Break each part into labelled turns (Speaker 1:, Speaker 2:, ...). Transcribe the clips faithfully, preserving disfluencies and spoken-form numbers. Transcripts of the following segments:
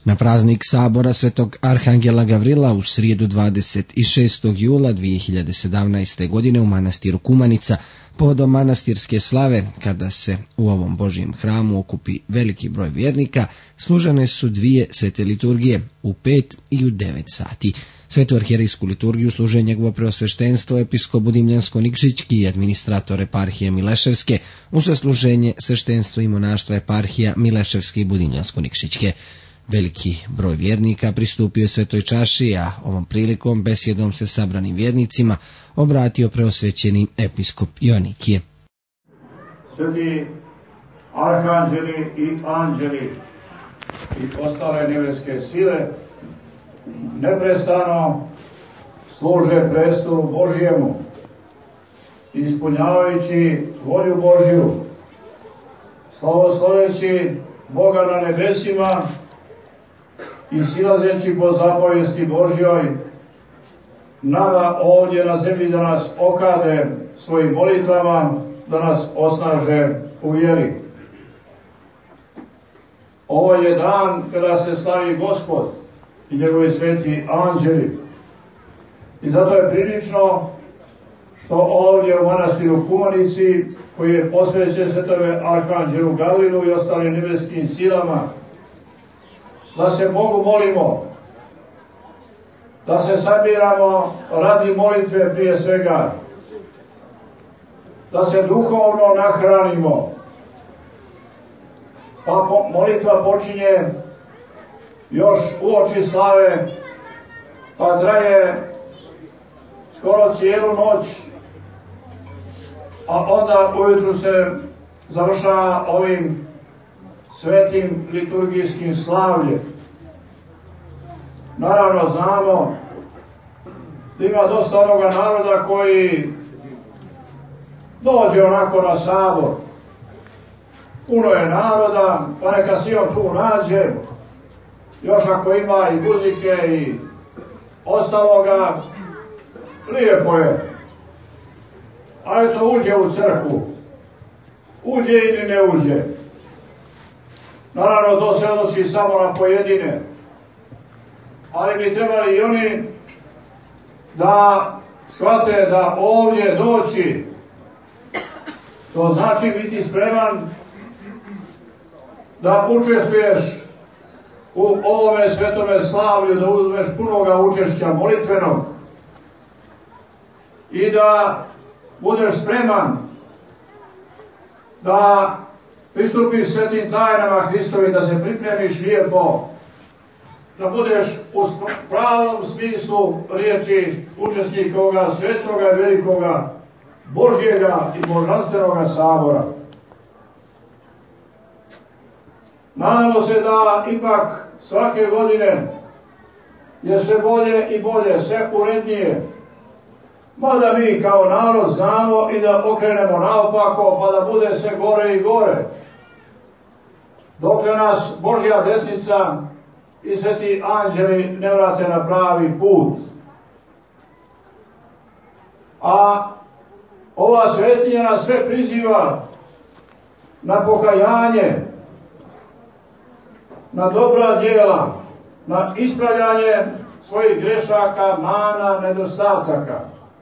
Speaker 1: Na praznik sabora Svetog Arhangela Gavrila u srijedu dvadeset šestog jula dvije hiljade sedamnaeste. godine u manastiru Kumanica povodom manastirske slave, kada se u ovom Božjem hramu okupi veliki broj vjernika, služene su dvije svete liturgije u pet i u devet sati. Svetu arhijerejsku liturgiju služe njegovo preosveštenstvo episkop Budimljansko-Nikšićki i administrator eparhije Mileševske, uz služenje sveštenstva i monaštva eparhija Mileševske i Budimljansko-Nikšićke. Veliki broj vjernika pristupio je svetoj čaši, a ovom prilikom besjedom se sabranim vjernicima obratio preosvećeni episkop Joanikije.
Speaker 2: Sveti arhanđeli i anđeli i ostale nebeske sile neprestano služe prestolu Božjemu, ispunjavajući volju Božju, slavosloveći Boga na nebesima i silazeći po zapovijesti Božjoj, nama ovdje na zemlji da nas okade svojim molitvama, da nas osnaže u vjeri. Ovo je dan kada se slavi Gospod i njegovi sveti anđeli. I zato je prilično što ovdje u manastiru Kumanici, koji je posvećen svetome Arhanđelu Gavrilu i ostalim nebeskim silama, da se Bogu molimo, da se sabiramo radi molitve prije svega, da se duhovno nahranimo. Pa molitva počinje još uoči slave, pa traje skoro cijelu noć, a onda ujutru se završava ovim svetim liturgijskim slavljem. Naravno znamo da ima dosta onoga naroda koji dođe onako na sabor. Puno je naroda, pa neka si on tu nađe, još ako ima i muzike i ostaloga, lijepo je. Ali to uđe u crkvu, uđe ili ne uđe. Naravno, to se odnosi samo na pojedine, ali bi trebali i oni da shvate da ovdje doći, to znači biti spreman da učestvuješ u ovome svetome slavlju, da uzmeš punoga učešća molitvenog i da budeš spreman da pristupiš svetim tajnama Hristovi, da se pripremiš lijepo, da budeš u pravom smislu riječi učesnik ovoga svetoga i velikoga Božjega i božanstvenoga sabora. Nadamo se da ipak svake godine je sve bolje i bolje, sve urednije, mada mi kao narod znamo i da okrenemo naopako, pa da bude sve gore i gore, dokle nas Božja desnica i sveti anđeli ne vrate na pravi put. A ova svetinja nas sve priziva na pokajanje, na dobra djela, na ispravljanje svojih grešaka, mana, nedostataka.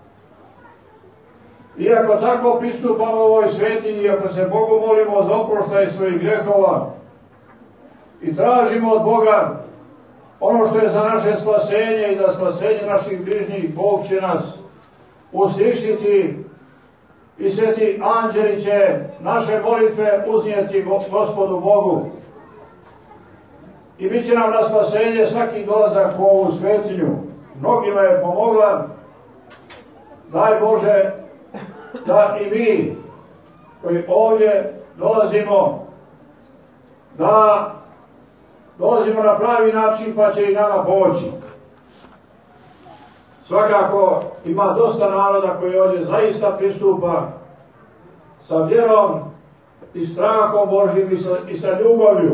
Speaker 2: Iako tako pristupamo ovoj svetinji, ako se Bogu molimo za oproštaj svojih grehova i tražimo od Boga ono što je za naše spasenje i za spasenje naših bližnjih, Bog će nas uslišiti i sveti anđeli će naše molitve uznijeti Gospodu Bogu. I bit će nam na spasenje svaki dolazak u ovu svetinju. Mnogima je pomogla. Daj Bože da i mi koji ovdje dolazimo, da dolazimo na pravi način, pa će i nama pomoći. Svakako ima dosta naroda koji ovdje zaista pristupa sa vjerom i strahom Božjim i sa, i sa ljubavlju.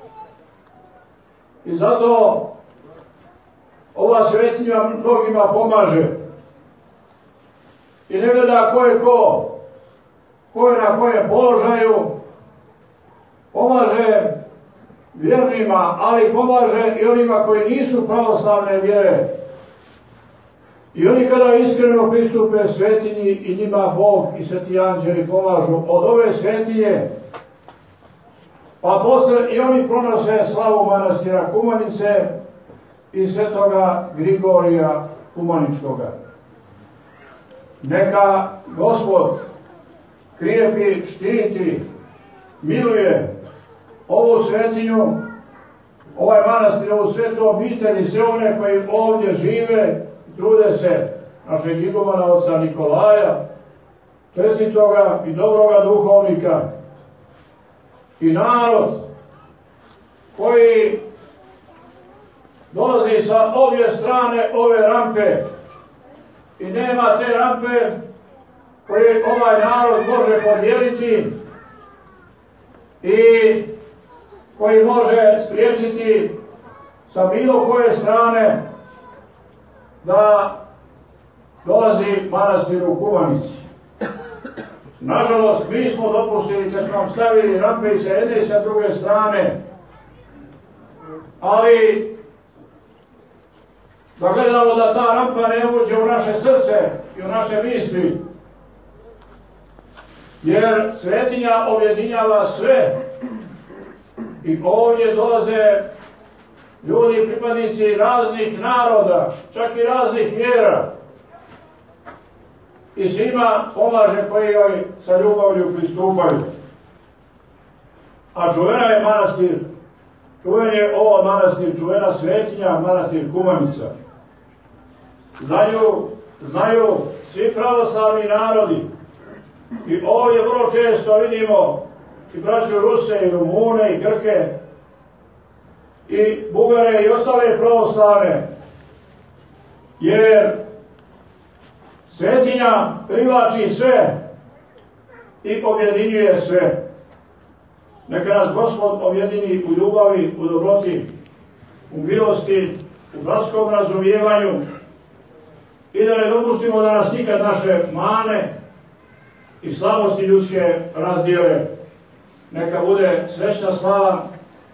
Speaker 2: I zato ova svetinja mnogima pomaže. I ne gleda ko je ko, ko je na kojem položaju, pomaže vjernima, ali pomaže i onima koji nisu pravoslavne vjere. I oni kada iskreno pristupe svetinji i njima Bog i sveti anđeli pomažu od ove svetinje, pa posle i oni pronose slavu manastira Kumanice i svetoga Grigorija Kumaničkoga. Neka Gospod krijepi, štiti, miluje ovu svetinju, ovaj manastir, ovu svetu obitelj i sve one koji ovdje žive, trude se, našeg igumana oca Nikolaja, čestitoga i dobroga duhovnika, i narod koji dolazi sa obje strane ove rampe i nema te rampe koje ovaj narod može podijeliti i koji može spriječiti sa bilo koje strane da dolazi manastir u Kumanici. Nažalost, mi smo dopustili kad smo stavili rampe i sa jedne i sa druge strane, ali da gledamo da ta rampa ne uđe u naše srce i u naše misli, jer svetinja objedinjava sve i ovdje dolaze ljudi, pripadnici raznih naroda, čak i raznih vjera, i svima pomaže koji joj sa ljubavlju pristupaju. A čuvena je manastir, čuven je ovo manastir, čuvena svetinja, manastir Kumanica. Znaju, znaju svi pravoslavni narodi i ovdje vrlo često vidimo i braću Ruse i Rumune i Grke i Bugare i ostale pravoslavne, jer svetinja privlači sve i objedinjuje sve. Neka nas Gospod objedini u ljubavi, u dobroti, u milosti, u bratskom razumijevanju i da ne dopustimo da nas nikad naše mane i slabosti ljudske razdijele. Neka bude srećna slava,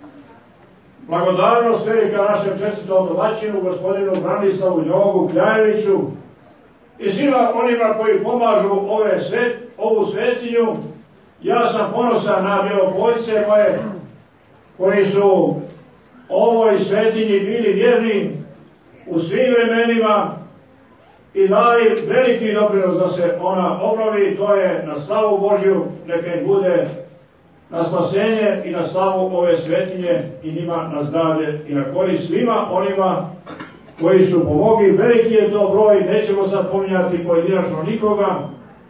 Speaker 2: blagodarnost velika našem čestitom domaćinu, gospodinu Branislavu Jogu Kljajeviću i svima onima koji pomažu ove svet, ovu svetinju. Ja sam ponosan na Bjelopoljice moje, koji su ovoj svetinji bili vjerni u svim vremenima i dali veliki doprinos da se ona obnovi. To je na slavu Božju, neka im bude na spasenje i na slavu ove svetinje i njima na zdravlje i na korist svima onima koji su pomogli. Veliki je to broj, nećemo sad pominjati pojedinačno nikoga,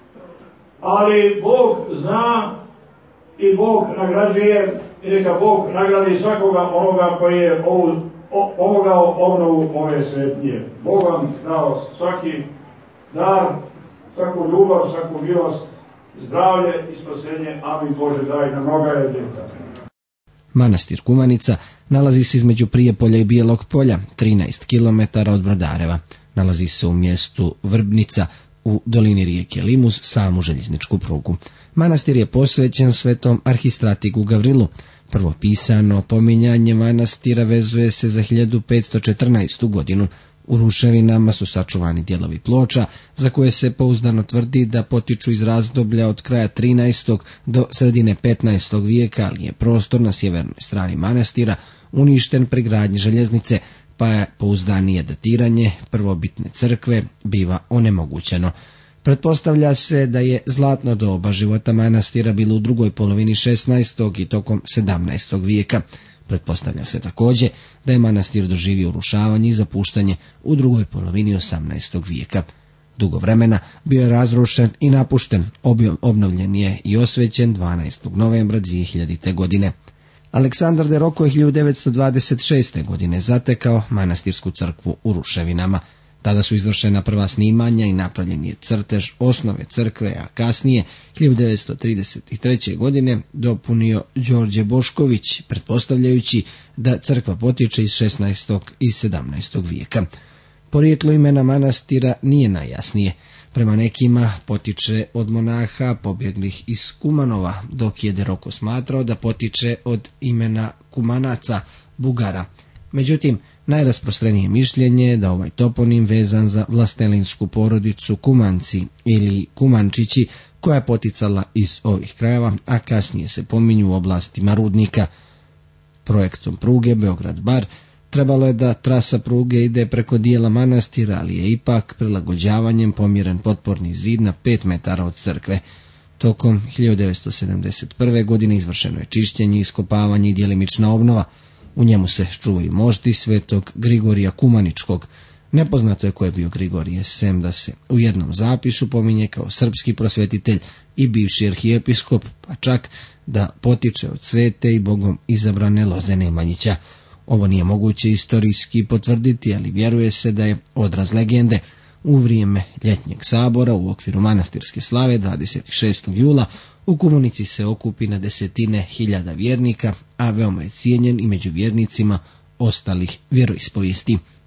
Speaker 2: ali Bog zna i Bog nagrađuje i neka Bog nagradi svakoga onoga koji je ovu, o, pomogao obnovu ove svetinje. Bog vam dao svaki dar, svaku ljubav, svaku milost, zdravlje i spasenje. Amin. Bože, daj na mnoga je ljeta.
Speaker 1: Manastir Kumanica nalazi se između Prijepolja i Bijelog Polja, trinaest kilometara od Brodareva. Nalazi se u mjestu Vrbnica, u dolini rijeke Lim uz samu željezničku prugu. Manastir je posvećen svetom arhistratigu Gavrilu. Prvo pisano pominjanje manastira vezuje se za hiljadu petsto četrnaestu. godinu. U ruševinama su sačuvani dijelovi ploča za koje se pouzdano tvrdi da potiču iz razdoblja od kraja trinaestog do sredine petnaestog vijeka, ali je prostor na sjevernoj strani manastira uništen pri gradnji željeznice, pa je pouzdanije datiranje prvobitne crkve biva onemogućeno. Pretpostavlja se da je zlatno doba života manastira bilo u drugoj polovini šesnaestog i tokom sedamnaestog vijeka. Pretpostavlja se također da je manastir doživio urušavanje i zapuštanje u drugoj polovini osamnaestog vijeka. Dugo vremena bio je razrušen i napušten, obnovljen je i osvećen dvanaestog novembra dvije hiljadite. godine. Aleksandar de Roko je hiljadu devetsto dvadeset šeste. godine zatekao manastirsku crkvu u ruševinama. Tada su izvršena prva snimanja i napravljen je crtež osnove crkve, a kasnije hiljadu devetsto trideset treće. godine dopunio Đorđe Bošković, pretpostavljajući da crkva potječe iz šesnaestog i sedamnaestog vijeka. Porijeklo imena manastira nije najjasnije. Prema nekima potiče od monaha pobjeglih iz Kumanova, dok je Deroko smatrao da potiče od imena Kumanaca, Bugara. Međutim, najrasprostrenije mišljenje je da ovaj toponim vezan za vlastelinsku porodicu Kumanci ili Kumančići, koja je poticala iz ovih krajeva, a kasnije se pominju u oblastima rudnika. Projektom pruge Beograd-Bar trebalo je da trasa pruge ide preko dijela manastira, ali je ipak prilagođavanjem pomjeren potporni zid na pet metara od crkve. Tokom hiljadu devetsto sedamdeset prve. godine izvršeno je čišćenje, iskopavanje i djelimična obnova. U njemu se čuvaju mošti svetog Grigorija Kumaničkog. Nepoznato je ko je bio Grigorije, sem da se u jednom zapisu pominje kao srpski prosvetitelj i bivši arhijepiskop, pa čak da potiče od svete i bogom izabrane Loze Nemanjića. Ovo nije moguće istorijski potvrditi, ali vjeruje se da je odraz legende. U vrijeme ljetnjeg sabora u okviru manastirske slave dvadeset šestog jula u Kumanici se okupi na desetine hiljada vjernika, a veoma je cijenjen i među vjernicima ostalih vjeroispovijesti.